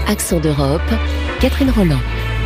Accent d'Europe, Catherine Roland.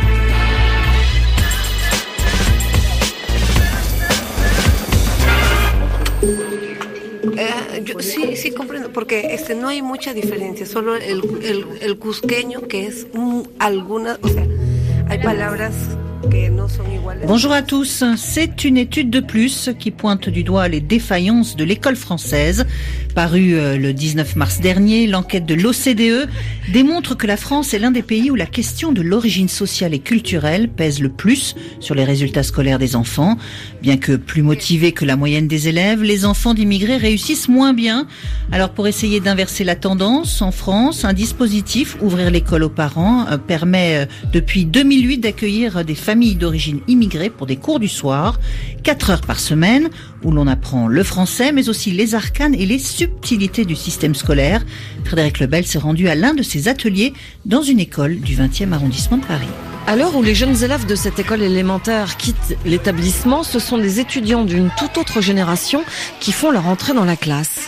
Sí, comprendo, porque no hay mucha diferencia, solo el cusqueño que es algunas, o sea, hay palabras que no son iguales. Bonjour à tous, c'est une étude de plus qui pointe du doigt les défaillances de l'école française. Parue le 19 mars dernier, l'enquête de l'OCDE démontre que la France est l'un des pays où la question de l'origine sociale et culturelle pèse le plus sur les résultats scolaires des enfants. Bien que plus motivés que la moyenne des élèves, les enfants d'immigrés réussissent moins bien. Alors pour essayer d'inverser la tendance, en France, un dispositif, Ouvrir l'école aux parents, permet depuis 2008 d'accueillir des familles d'origine immigrée pour des cours du soir, 4 heures par semaine, où l'on apprend le français, mais aussi les arcanes et les subtilités du système scolaire. Frédéric Lebel s'est rendu à l'un de ces ateliers dans une école du 20e arrondissement de Paris. À l'heure où les jeunes élèves de cette école élémentaire quittent l'établissement, ce sont des étudiants d'une toute autre génération qui font leur entrée dans la classe.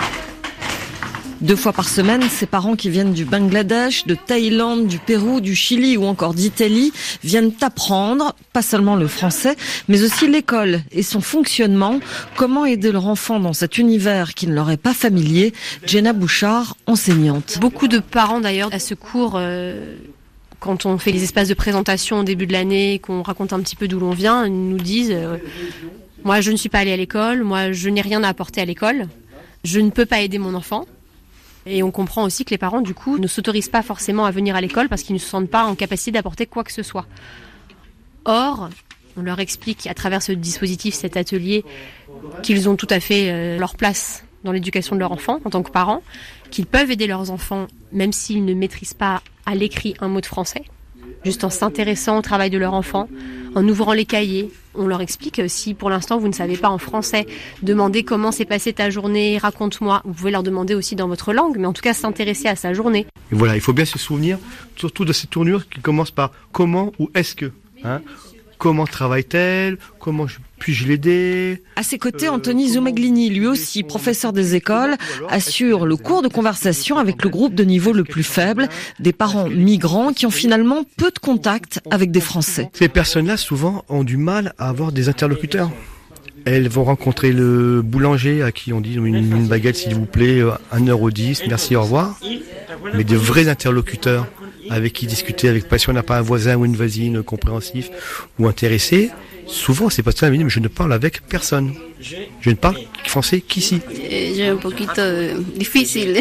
2 fois par semaine, ces parents qui viennent du Bangladesh, de Thaïlande, du Pérou, du Chili ou encore d'Italie viennent apprendre, pas seulement le français, mais aussi l'école et son fonctionnement. Comment aider leur enfant dans cet univers qui ne leur est pas familier? Jenna Bouchard, enseignante. Beaucoup de parents d'ailleurs à ce cours, quand on fait les espaces de présentation au début de l'année, qu'on raconte un petit peu d'où l'on vient, ils nous disent moi je ne suis pas allée à l'école, moi je n'ai rien à apporter à l'école, je ne peux pas aider mon enfant. Et on comprend aussi que les parents, du coup, ne s'autorisent pas forcément à venir à l'école parce qu'ils ne se sentent pas en capacité d'apporter quoi que ce soit. Or, on leur explique à travers ce dispositif, cet atelier, qu'ils ont tout à fait leur place dans l'éducation de leur enfant en tant que parents, qu'ils peuvent aider leurs enfants même s'ils ne maîtrisent pas à l'écrit un mot de français, juste en s'intéressant au travail de leur enfant, en ouvrant les cahiers. On leur explique si pour l'instant vous ne savez pas en français, demandez comment s'est passée ta journée, raconte-moi. Vous pouvez leur demander aussi dans votre langue, mais en tout cas s'intéresser à sa journée. Et voilà, il faut bien se souvenir surtout de ces tournures qui commencent par comment ou est-ce que. Comment travaille-t-elle? Comment puis-je l'aider? À ses côtés, Anthony Zoumaglini, lui aussi professeur des écoles, assure le cours de conversation avec le groupe de niveau le plus faible, des parents migrants qui ont finalement peu de contact avec des Français. Ces personnes-là, souvent, ont du mal à avoir des interlocuteurs. Elles vont rencontrer le boulanger à qui on dit une baguette s'il vous plaît, 1,10 €, merci, au revoir. Mais de vrais interlocuteurs avec qui discuter, avec pas si on n'a pas un voisin ou une voisine compréhensif ou intéressé. Souvent, c'est pas ça, mais je ne parle avec personne. Je ne parle français qu'ici. C'est un poquito difficile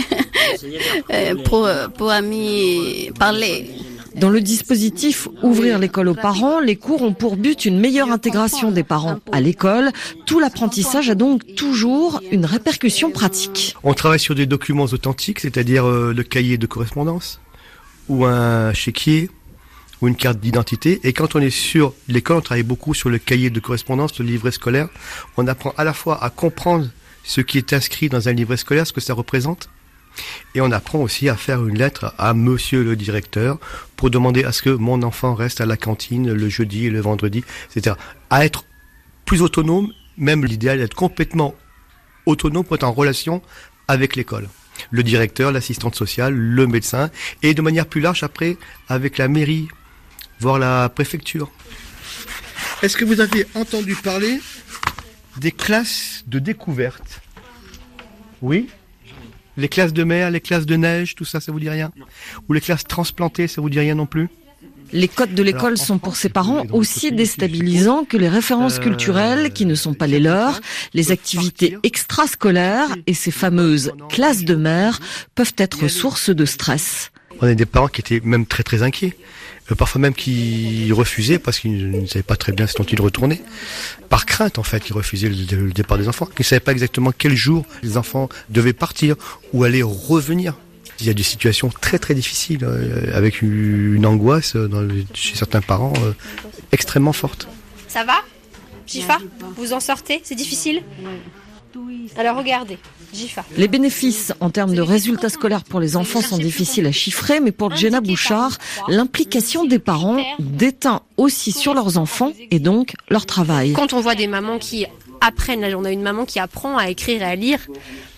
pour amis parler. Dans le dispositif Ouvrir l'école aux parents, les cours ont pour but une meilleure intégration des parents à l'école. Tout l'apprentissage a donc toujours une répercussion pratique. On travaille sur des documents authentiques, c'est-à-dire le cahier de correspondance ou un chéquier ou une carte d'identité. Et quand on est sur l'école, on travaille beaucoup sur le cahier de correspondance, le livret scolaire. On apprend à la fois à comprendre ce qui est inscrit dans un livret scolaire, ce que ça représente. Et on apprend aussi à faire une lettre à monsieur le directeur pour demander à ce que mon enfant reste à la cantine le jeudi et le vendredi, etc. À être plus autonome, même l'idéal est d'être complètement autonome pour être en relation avec l'école. Le directeur, l'assistante sociale, le médecin, et de manière plus large après avec la mairie, voire la préfecture. Est-ce que vous avez entendu parler des classes de découverte? Oui? Les classes de mer, les classes de neige, tout ça, ça vous dit rien? Ou les classes transplantées, ça vous dit rien non plus? Les codes de l'école sont pour ces parents aussi déstabilisants que les références culturelles qui ne sont pas les leurs. Les activités extrascolaires et ces fameuses classes de mer peuvent être source de stress. On a des parents qui étaient même très très inquiets. Parfois même qui refusaient parce qu'ils ne savaient pas très bien ce dont ils retournaient. Par crainte en fait, ils refusaient le départ des enfants. Ils ne savaient pas exactement quel jour les enfants devaient partir ou aller revenir. Il y a des situations très très difficiles avec une angoisse chez certains parents extrêmement forte. Ça va, Jifa? Vous en sortez? C'est difficile? Alors regardez, Jifa. Les bénéfices en termes de résultats scolaires pour les enfants sont difficiles à chiffrer, mais pour Jenna Bouchard, l'implication des parents déteint aussi sur leurs enfants et donc leur travail. Quand on voit des mamans qui apprennent, là on a une maman qui apprend à écrire et à lire,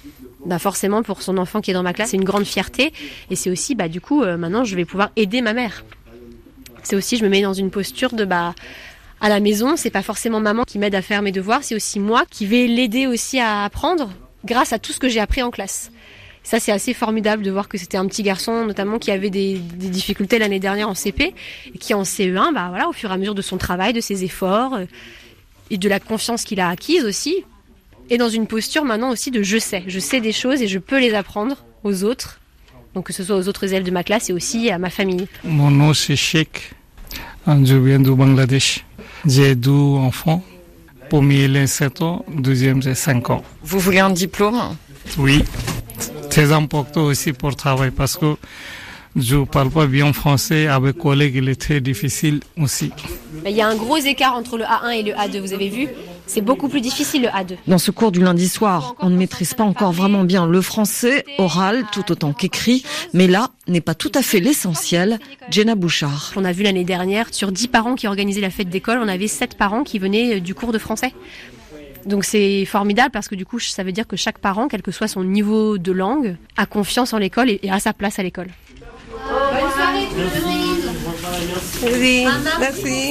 Forcément, pour son enfant qui est dans ma classe, c'est une grande fierté. Et c'est aussi, du coup, maintenant, je vais pouvoir aider ma mère. C'est aussi, je me mets dans une posture de, à la maison, c'est pas forcément maman qui m'aide à faire mes devoirs, c'est aussi moi qui vais l'aider aussi à apprendre grâce à tout ce que j'ai appris en classe. Ça, c'est assez formidable de voir que c'était un petit garçon, notamment, qui avait des difficultés l'année dernière en CP, et qui en CE1, au fur et à mesure de son travail, de ses efforts, et de la confiance qu'il a acquise aussi, et dans une posture maintenant aussi de je sais des choses et je peux les apprendre aux autres, donc que ce soit aux autres élèves de ma classe et aussi à ma famille. Mon nom c'est Sheikh, je viens du Bangladesh. J'ai 2 enfants, premier il a 7 ans, deuxième c'est 5 ans. Vous voulez un diplôme ? Oui, très important aussi pour travailler parce que je parle pas bien français, avec collègues il est très difficile aussi. Il y a un gros écart entre le A1 et le A2, vous avez vu ? C'est beaucoup plus difficile le A2. Dans ce cours du lundi soir, on ne maîtrise pas encore vraiment bien le français, oral tout autant qu'écrit, mais là n'est pas tout à fait l'essentiel. Jenna Bouchard. On a vu l'année dernière, sur 10 parents qui organisaient la fête d'école, on avait 7 parents qui venaient du cours de français. Donc c'est formidable parce que du coup, ça veut dire que chaque parent, quel que soit son niveau de langue, a confiance en l'école et a sa place à l'école. Bonne soirée tout le monde. Oui, merci.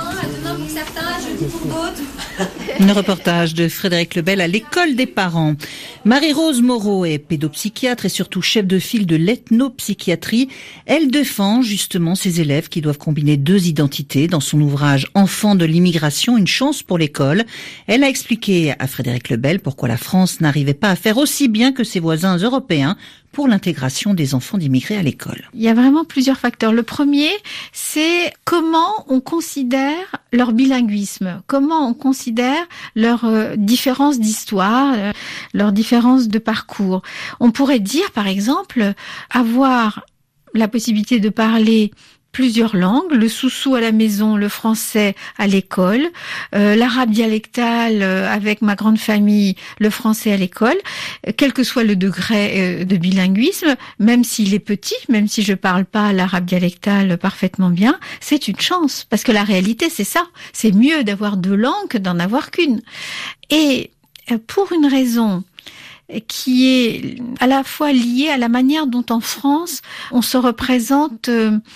Un reportage de Frédéric Lebel à l'école des parents. Marie-Rose Moreau est pédopsychiatre et surtout chef de file de l'ethnopsychiatrie. Elle défend justement ses élèves qui doivent combiner 2 identités dans son ouvrage Enfants de l'immigration, une chance pour l'école. Elle a expliqué à Frédéric Lebel pourquoi la France n'arrivait pas à faire aussi bien que ses voisins européens pour l'intégration des enfants d'immigrés à l'école. Il y a vraiment plusieurs facteurs. Le premier, c'est comment on considère leur bilinguisme, comment on considère leur différence d'histoire, leur différence de parcours. On pourrait dire, par exemple, avoir la possibilité de parler plusieurs langues, le soussou à la maison, le français à l'école, l'arabe dialectal avec ma grande famille, le français à l'école, quel que soit le degré de bilinguisme, même s'il est petit, même si je parle pas l'arabe dialectal parfaitement bien, c'est une chance, parce que la réalité c'est ça, c'est mieux d'avoir 2 langues que d'en avoir qu'une. Et pour une raison qui est à la fois liée à la manière dont en France on se représente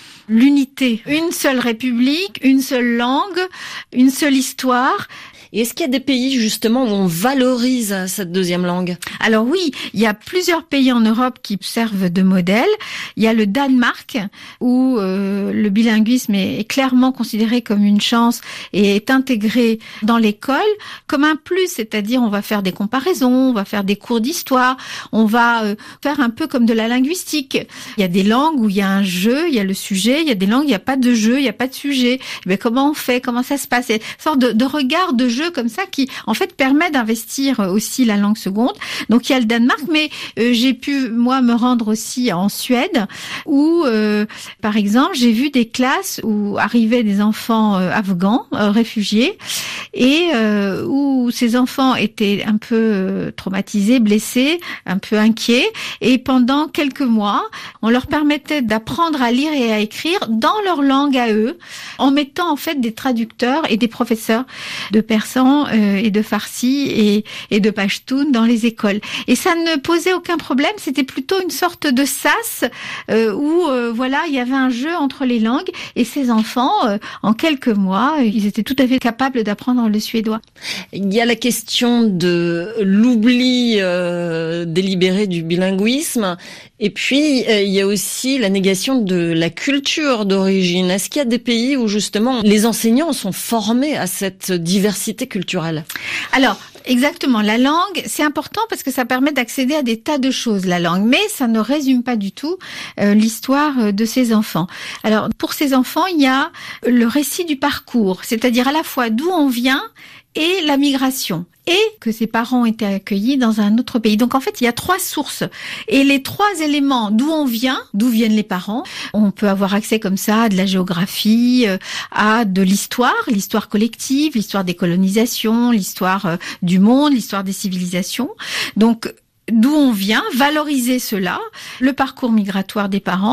l'unité. Une seule république, une seule langue, une seule histoire. Et est-ce qu'il y a des pays justement où on valorise cette 2e langue ? Alors oui, il y a plusieurs pays en Europe qui servent de modèle. Il y a le Danemark où le bilinguisme est clairement considéré comme une chance et est intégré dans l'école comme un plus, c'est-à-dire on va faire des comparaisons, on va faire des cours d'histoire, on va faire un peu comme de la linguistique. Il y a des langues où il y a un jeu, il y a le sujet, il y a des langues où il n'y a pas de jeu, il n'y a pas de sujet. Mais comment on fait ? Comment ça se passe ? C'est une sorte de regard de jeu comme ça qui en fait permet d'investir aussi la langue seconde. Donc il y a le Danemark, mais j'ai pu moi me rendre aussi en Suède où par exemple j'ai vu des classes où arrivaient des enfants afghans réfugiés et où ces enfants étaient un peu traumatisés, blessés, un peu inquiets et pendant quelques mois on leur permettait d'apprendre à lire et à écrire dans leur langue à eux en mettant en fait des traducteurs et des professeurs de persan et de farsi et de pachtoun dans les écoles. Et ça ne posait aucun problème, c'était plutôt une sorte de sas où voilà, il y avait un jeu entre les langues et ces enfants, en quelques mois, ils étaient tout à fait capables d'apprendre le suédois. Il y a la question de l'oubli délibéré du bilinguisme et puis il y a aussi la négation de la culture d'origine. Est-ce qu'il y a des pays où justement les enseignants sont formés à cette diversité culturelle ? Alors, exactement. La langue, c'est important parce que ça permet d'accéder à des tas de choses, la langue. Mais ça ne résume pas du tout l'histoire de ces enfants. Alors, pour ces enfants, il y a le récit du parcours, c'est-à-dire à la fois d'où on vient et la migration, et que ses parents étaient accueillis dans un autre pays. Donc en fait, il y a 3 sources. Et les 3 éléments, d'où on vient, d'où viennent les parents, on peut avoir accès comme ça à de la géographie, à de l'histoire collective, l'histoire des colonisations, l'histoire du monde, l'histoire des civilisations. Donc d'où on vient, valoriser cela, le parcours migratoire des parents,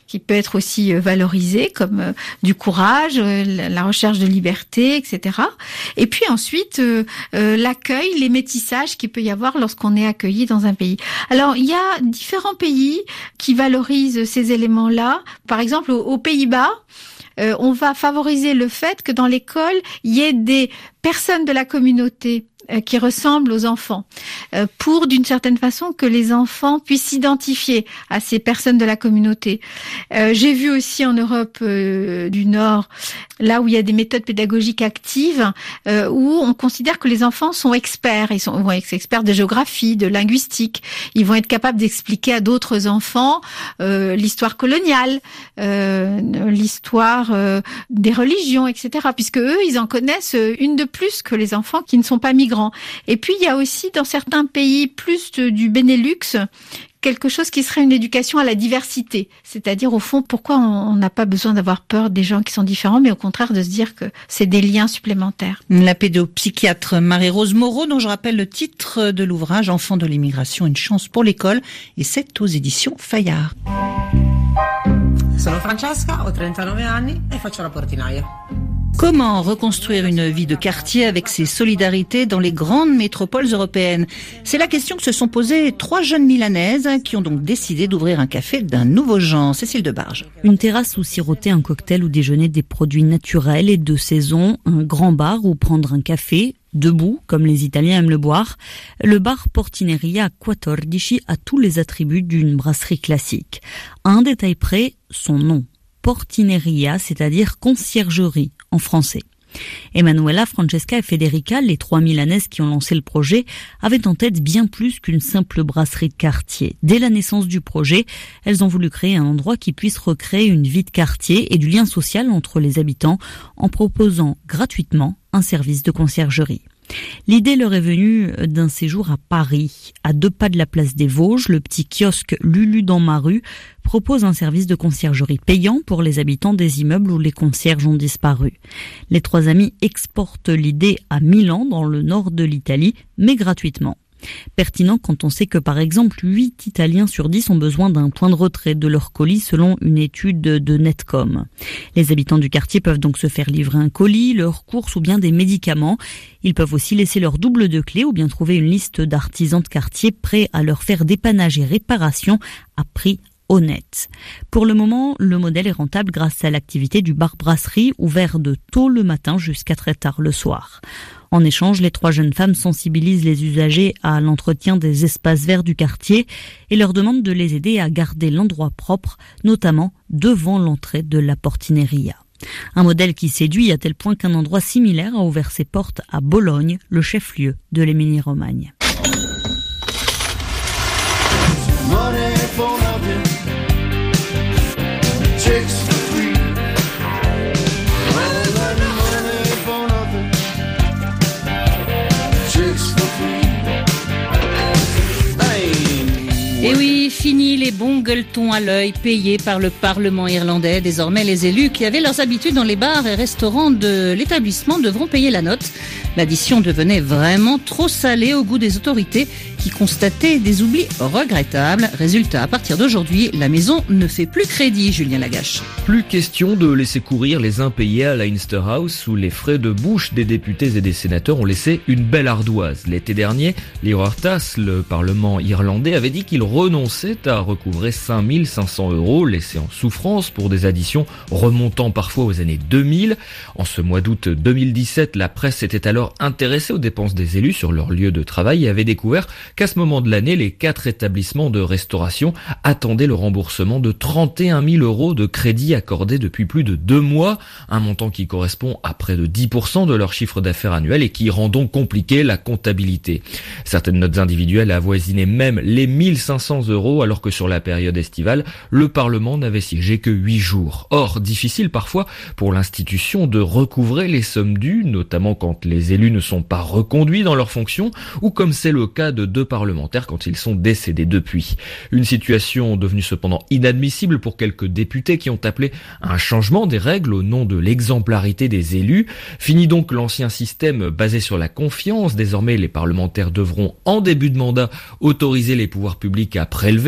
qui peut être aussi valorisé, comme du courage, la recherche de liberté, etc. Et puis ensuite, l'accueil, les métissages qu'il peut y avoir lorsqu'on est accueilli dans un pays. Alors, il y a différents pays qui valorisent ces éléments-là. Par exemple, aux Pays-Bas, on va favoriser le fait que dans l'école, il y ait des personnes de la communauté qui ressemblent aux enfants, pour d'une certaine façon que les enfants puissent s'identifier à ces personnes de la communauté. J'ai vu aussi en Europe du Nord, là où il y a des méthodes pédagogiques actives, où on considère que les enfants sont experts. Ils vont être experts de géographie, de linguistique. Ils vont être capables d'expliquer à d'autres enfants l'histoire coloniale, l'histoire des religions, etc. Puisque eux, ils en connaissent une de plus que les enfants qui ne sont pas migrants. Et puis, il y a aussi, dans certains pays plus du Benelux, quelque chose qui serait une éducation à la diversité. C'est-à-dire, au fond, pourquoi on n'a pas besoin d'avoir peur des gens qui sont différents, mais au contraire de se dire que c'est des liens supplémentaires. La pédopsychiatre Marie-Rose Moreau, dont je rappelle le titre de l'ouvrage « Enfants de l'immigration, une chance pour l'école », et c'est aux éditions Fayard. Sono Francesca, ho 39 anni e faccio la portinaia. Comment reconstruire une vie de quartier avec ses solidarités dans les grandes métropoles européennes? C'est la question que se sont posées 3 jeunes Milanaises qui ont donc décidé d'ouvrir un café d'un nouveau genre. Cécile Debarge. Une terrasse où siroter un cocktail ou déjeuner des produits naturels et de saison, un grand bar où prendre un café, debout, comme les Italiens aiment le boire. Le bar Portineria Quattordici a tous les attributs d'une brasserie classique. À un détail près, son nom. Portineria, c'est-à-dire conciergerie en français. Emanuela, Francesca et Federica, les 3 Milanaises qui ont lancé le projet, avaient en tête bien plus qu'une simple brasserie de quartier. Dès la naissance du projet, elles ont voulu créer un endroit qui puisse recréer une vie de quartier et du lien social entre les habitants en proposant gratuitement un service de conciergerie. L'idée leur est venue d'un séjour à Paris. À 2 pas de la place des Vosges, le petit kiosque Lulu dans ma rue propose un service de conciergerie payant pour les habitants des immeubles où les concierges ont disparu. Les 3 amis exportent l'idée à Milan, dans le nord de l'Italie, mais gratuitement. Pertinent quand on sait que par exemple 8 Italiens sur 10 ont besoin d'un point de retrait de leur colis selon une étude de Netcom. Les habitants du quartier peuvent donc se faire livrer un colis, leurs courses ou bien des médicaments. Ils peuvent aussi laisser leur double de clés ou bien trouver une liste d'artisans de quartier prêts à leur faire dépannage et réparation à prix honnête. Pour le moment, le modèle est rentable grâce à l'activité du bar-brasserie ouvert de tôt le matin jusqu'à très tard le soir. En échange, les 3 jeunes femmes sensibilisent les usagers à l'entretien des espaces verts du quartier et leur demandent de les aider à garder l'endroit propre, notamment devant l'entrée de la Portineria. Un modèle qui séduit à tel point qu'un endroit similaire a ouvert ses portes à Bologne, le chef-lieu de l'Émilie-Romagne. Et oui, fini les bons gueuletons à l'œil payés par le Parlement irlandais. Désormais, les élus qui avaient leurs habitudes dans les bars et restaurants de l'établissement devront payer la note. L'addition devenait vraiment trop salée au goût des autorités qui constataient des oublis regrettables. Résultat, à partir d'aujourd'hui, la maison ne fait plus crédit, Julien Lagache. Plus question de laisser courir les impayés à Leinster House où les frais de bouche des députés et des sénateurs ont laissé une belle ardoise. L'été dernier, l'Oireachtas, le Parlement irlandais, avait dit qu'il renonçait à recouvrer 5 500 €, laissés en souffrance pour des additions remontant parfois aux années 2000. En ce mois d'août 2017, la presse s'était alors intéressée aux dépenses des élus sur leur lieu de travail et avait découvert qu'à ce moment de l'année, les 4 établissements de restauration attendaient le remboursement de 31 000 € de crédits accordés depuis plus de 2 mois, un montant qui correspond à près de 10% de leur chiffre d'affaires annuel et qui rend donc compliqué la comptabilité. Certaines notes individuelles avoisinaient même les 1 500 € alors que sur la période estivale, le Parlement n'avait siégé que 8 jours. Or, difficile parfois pour l'institution de recouvrer les sommes dues, notamment quand les élus ne sont pas reconduits dans leurs fonctions ou comme c'est le cas de 2 parlementaires quand ils sont décédés depuis. Une situation devenue cependant inadmissible pour quelques députés qui ont appelé à un changement des règles au nom de l'exemplarité des élus. Fini donc l'ancien système basé sur la confiance. Désormais, les parlementaires devront, en début de mandat, autoriser les pouvoirs publics à prélever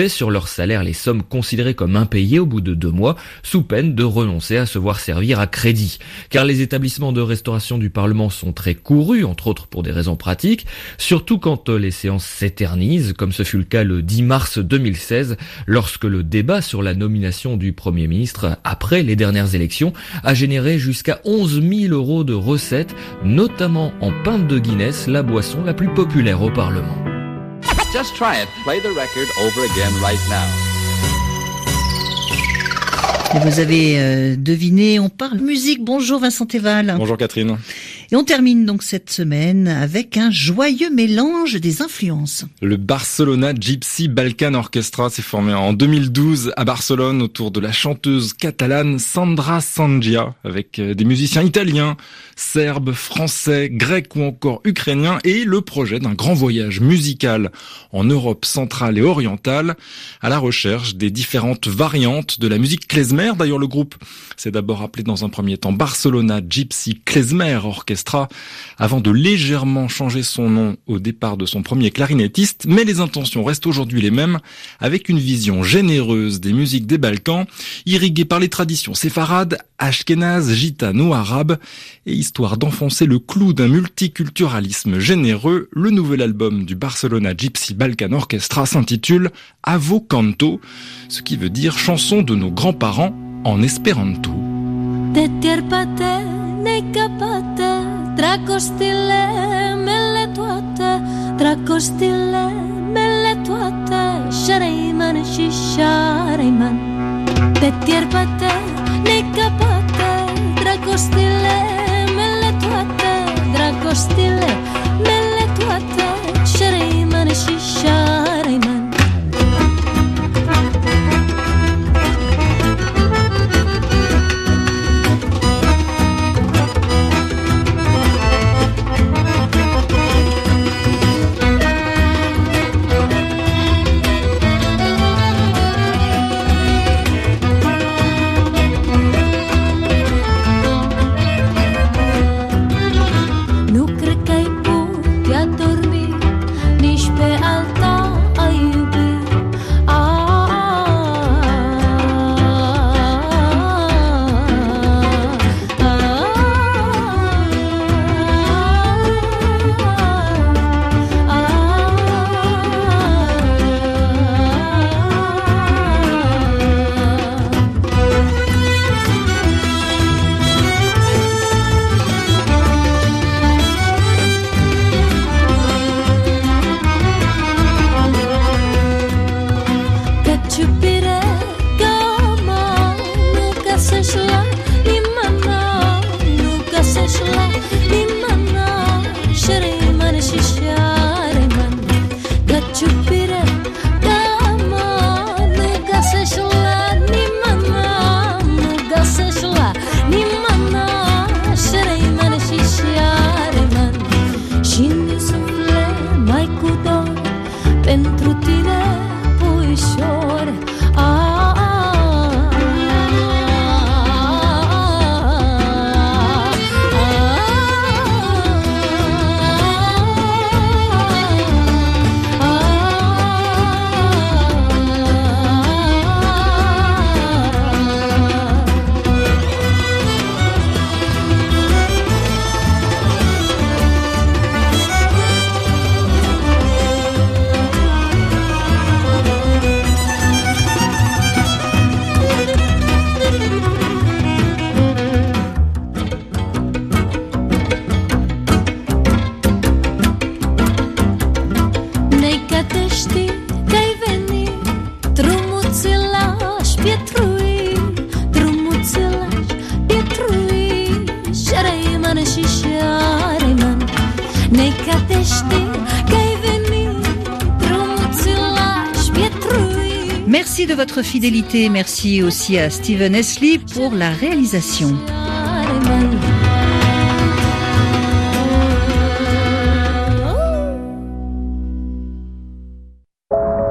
prélever sur leur salaire les sommes considérées comme impayées au bout de 2 mois, sous peine de renoncer à se voir servir à crédit. Car les établissements de restauration du Parlement sont très courus, entre autres pour des raisons pratiques, surtout quand les séances s'éternisent, comme ce fut le cas le 10 mars 2016, lorsque le débat sur la nomination du Premier ministre après les dernières élections a généré jusqu'à 11 000 € de recettes, notamment en pinte de Guinness, la boisson la plus populaire au Parlement. Just try it. Play the record over again right now. Et vous avez deviné, on parle musique. Bonjour Vincent Théval. Bonjour Catherine. Et on termine donc cette semaine avec un joyeux mélange des influences. Le Barcelona Gypsy Balkan Orchestra s'est formé en 2012 à Barcelone autour de la chanteuse catalane Sandra Sangia, avec des musiciens italiens, serbes, français, grecs ou encore ukrainiens, et le projet d'un grand voyage musical en Europe centrale et orientale à la recherche des différentes variantes de la musique klezmer. D'ailleurs, le groupe s'est d'abord appelé dans un premier temps Barcelona Gypsy Klezmer Orchestra, avant de légèrement changer son nom au départ de son premier clarinettiste, mais les intentions restent aujourd'hui les mêmes, avec une vision généreuse des musiques des Balkans, irriguée par les traditions séfarades, ashkénazes, gitanes ou arabes, et histoire d'enfoncer le clou d'un multiculturalisme généreux, le nouvel album du Barcelona Gypsy Balkan Orchestra s'intitule Avo Canto, ce qui veut dire chanson de nos grands-parents en espéranto. Dragostile mele toate Shareiman și Shareiman Te tierbate, necapate Dragostile mele toate Shareiman și Shareiman Merci de votre fidélité, merci aussi à Steven Esley pour la réalisation.